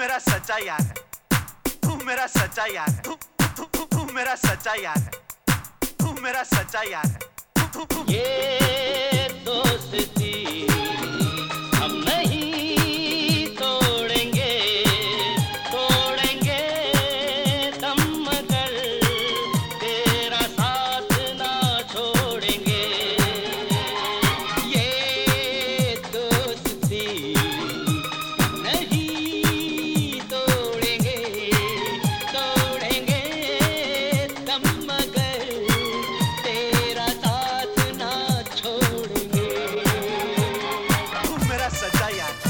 मेरा सच्चा यार है, तू मेरा सच्चा यार है, तू मेरा सच्चा यार है, तू मेरा सच्चा यार है। ये दोस्ती हम नहीं तोड़ेंगे, तोड़ेंगे दम मगर तेरा साथ ना छोड़ेंगे। ये दोस्ती नहीं तोड़ेंगे, तोड़ेंगे दम मगर तेरा साथ ना छोड़ेंगे। तू मेरा सच्चा यार है।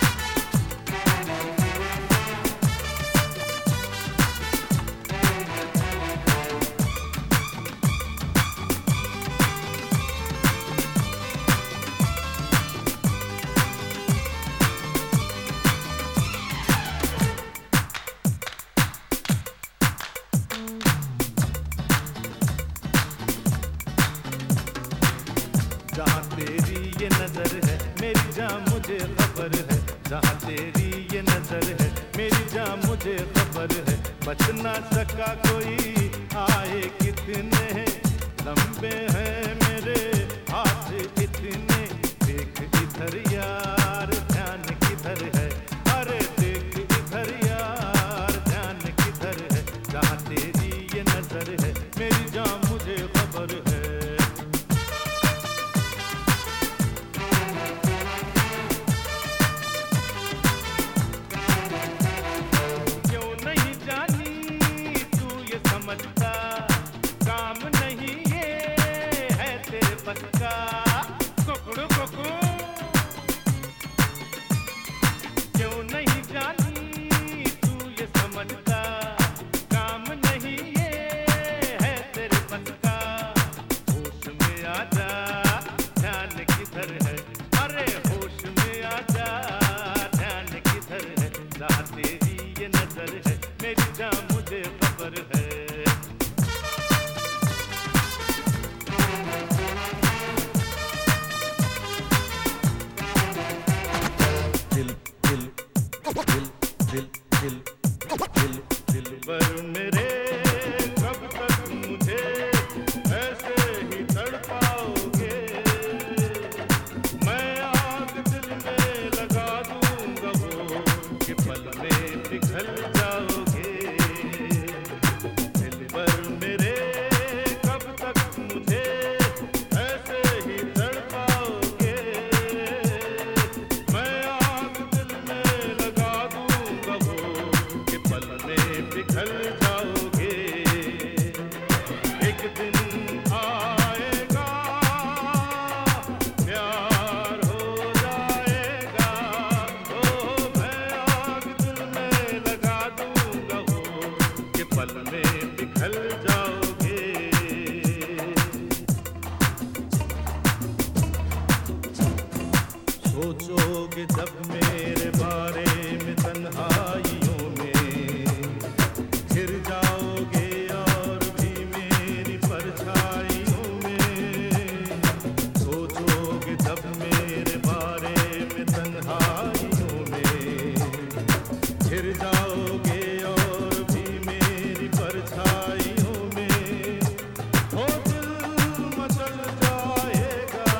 जहाँ तेरी ये नजर है मेरी जान मुझे खबर है, जहाँ तेरी ये नजर है मेरी जान मुझे खबर है। बच ना सका कोई आए कितने लंबे हैं मेरे हाथ इतने। देख इधर यार ध्यान किधर है, अरे देख इधर यार ध्यान किधर है। जहाँ तेरी ये नजर है मेरी जान मुझे खबर है। क्यों नहीं जानी तू ये समझता, काम नहीं ये है तेरे बस का। कुकड़ू कुकू क्यों नहीं जानी तू ये समझता, काम नहीं ये है तेरे बस का। होश में आजा ध्यान किधर है, अरे होश में आजा ध्यान किधर है। जहाँ तेरी ये नजर है मेरी जान मुझे खबर है। दिल दिल दिल दिल दिल दिल दिल पर मेरे कब तक मुझे ऐसे ही तड़पाओगे। मैं आग दिल में लगा दूंगा वो कि पल में पिघल जाओगे। दिल पर मेरे कब तक मुझे ऐसे ही तड़पाओगे। मैं आग दिल में लगा दूंगा वो कि पल में पिघल जाओगे। एक दिन आएगा प्यार हो जाएगा, ओ मैं आग दिल में लगा दूंगा वो कि पल में पिघल जाओगे। सोचोगे जब मेरे बारे में तन्हाइयों में, घिर जाओगे और भी मेरी परछाइयों में। सोचोगे जब मेरे बारे में तन्हाइयों में, घिर जाओगे और भी मेरी परछाइयों में। हो दिल मचल जाएगा,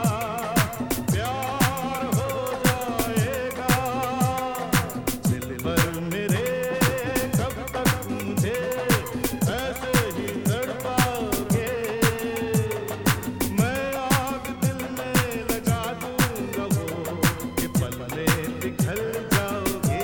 प्यार हो जाएगा। दिल पर मेरे कब तक मुझे ऐसे ही तड़पाओगे। मैं आग दिल में लगा दूंगा वो कि पल में पिघल जाओगे।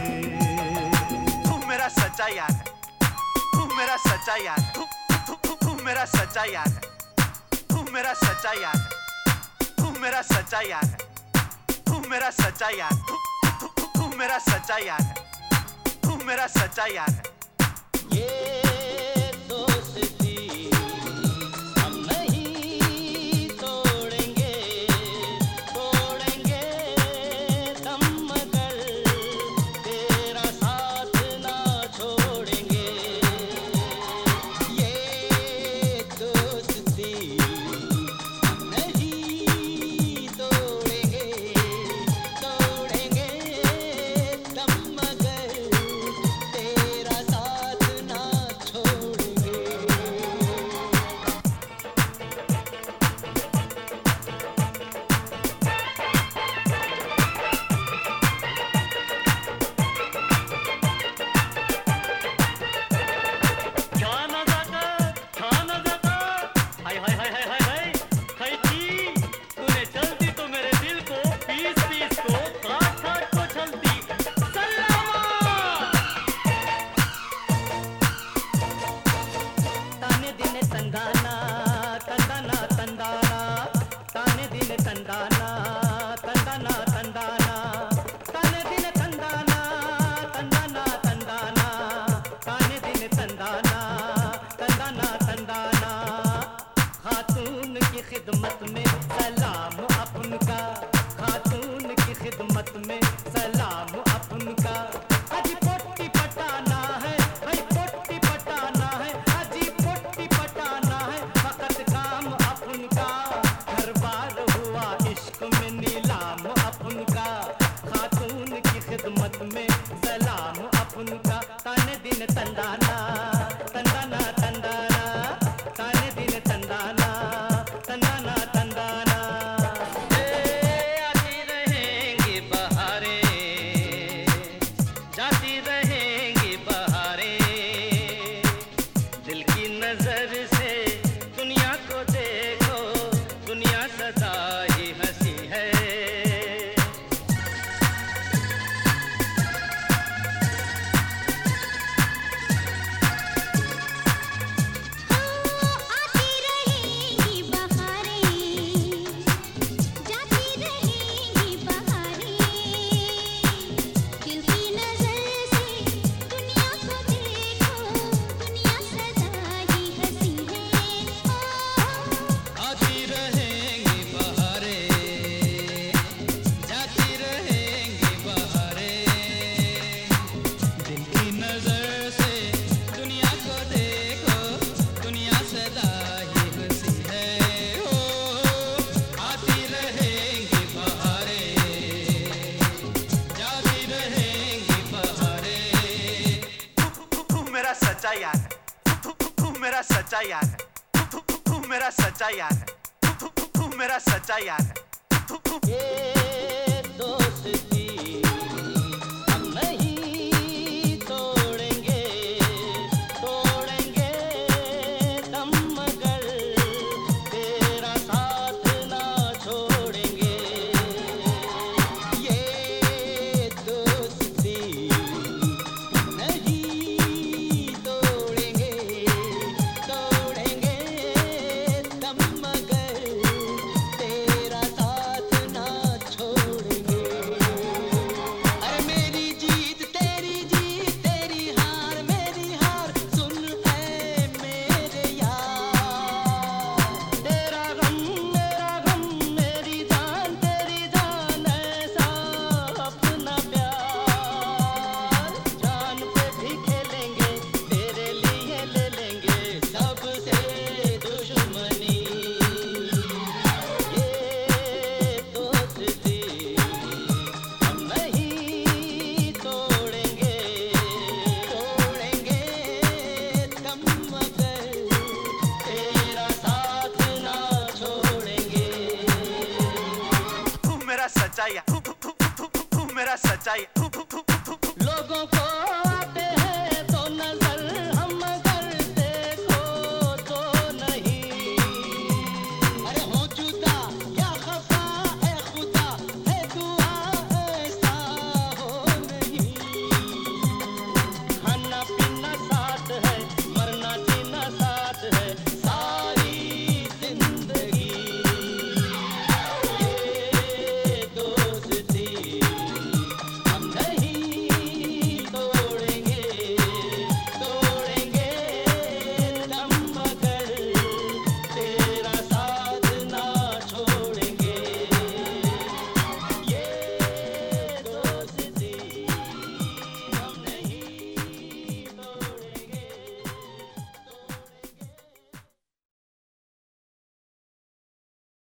तू मेरा सच्चा यार है, तू मेरा सच्चा यार है, तू मेरा सच्चा यार है, तू मेरा सच्चा यार है, तू मेरा सच्चा यार है, तू मेरा सच्चा यार, तू मेरा सच्चा यार है, तू मेरा सच्चा यार है। ये दोस्ती हम नहीं तोड़ेंगे, तोड़ेंगे दम मगर तेरा साथ ना छोड़ेंगे। ये दोस्ती हम नहीं तोड़ेंगे, तोड़ेंगे दम मगर किस्मत में सलाम अपन का ताने दिन तंदाना तंदाना तंदाना ताने दिन तंदाना तंदाना तंदाना आती रहेंगी बहारें जाती रहेंगी बहारें दिल की नजर से दुनिया को देखो दुनिया सदा ही हंसी है सच्चा यार है तू मेरा सच्चा यार है तू मेरा सच्चा यार है तू मेरा सच्चा यार है ये दोस्ती हम नहीं तोड़ेंगे तोड़ेंगे दम मगर तेरा साथ ना छोड़ेंगे ये दोस्ती नहीं तोड़ेंगे तोड़ेंगे दम मगर तेरा साथ ना छोड़ेंगे अरे मेरी जीत तेरी हार मेरी हार सुन है मेरे यार तेरा गम मेरी जान तेरी जान ऐसा अपना प्यार जान पे भी खेलेंगे तेरे लिए ले लेंगे सबसे दुश्मनी ये दोस्ती हम नहीं तोड़ेंगे तोड़ेंगे दम मगर तेरा साथ ना छोड़ेंगे तू मेरा सच्चा यार तू मेरा सच्चा यार